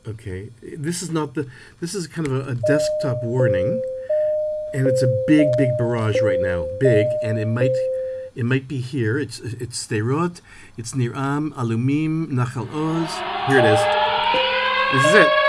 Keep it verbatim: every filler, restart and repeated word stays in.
Okay, this is not the. This is kind of a, a desktop warning, and it's a big, big barrage right now. Big, and it might, it might be here. It's it's Sderot. It's Nir Am, Alumim, Nachal Oz. Here it is. This is it.